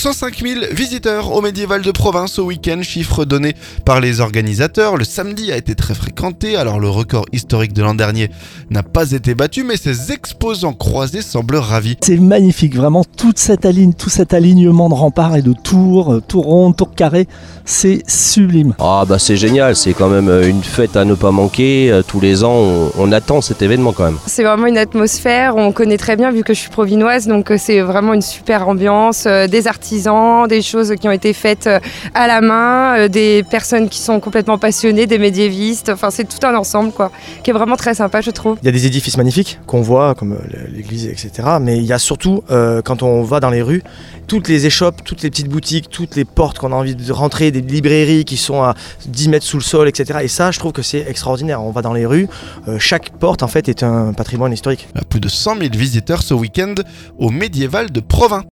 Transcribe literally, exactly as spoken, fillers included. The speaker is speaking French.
cent cinq mille visiteurs au Médiéval de Provins ce week-end, chiffre donné par les organisateurs. Le samedi a été très fréquenté, alors le record historique de l'an dernier n'a pas été battu, mais ces exposants croisés semblent ravis. C'est magnifique, vraiment, toute cette aligne, tout cet alignement de remparts et de tours, tours rondes, tours carrés, c'est sublime. Ah bah c'est génial, c'est quand même une fête à ne pas manquer. Tous les ans, on, on attend cet événement quand même. C'est vraiment une atmosphère, on connaît très bien vu que je suis provinoise, donc c'est vraiment une super ambiance, euh, des artisans, des choses qui ont été faites euh, à la main, euh, des personnes qui sont complètement passionnées, des médiévistes, enfin c'est tout un ensemble quoi, qui est vraiment très sympa je trouve. Il y a des édifices magnifiques qu'on voit, comme l'église, et cetera. Mais il y a surtout, euh, quand on va dans les rues, toutes les échoppes, toutes les petites boutiques, toutes les portes qu'on a envie de rentrer, des librairies qui sont à dix mètres sous le sol, et cetera. Et ça, je trouve que c'est extraordinaire. On va dans les rues, euh, chaque porte en fait est un patrimoine historique. Plus de cent mille visiteurs ce week-end au Médiéval de Provins.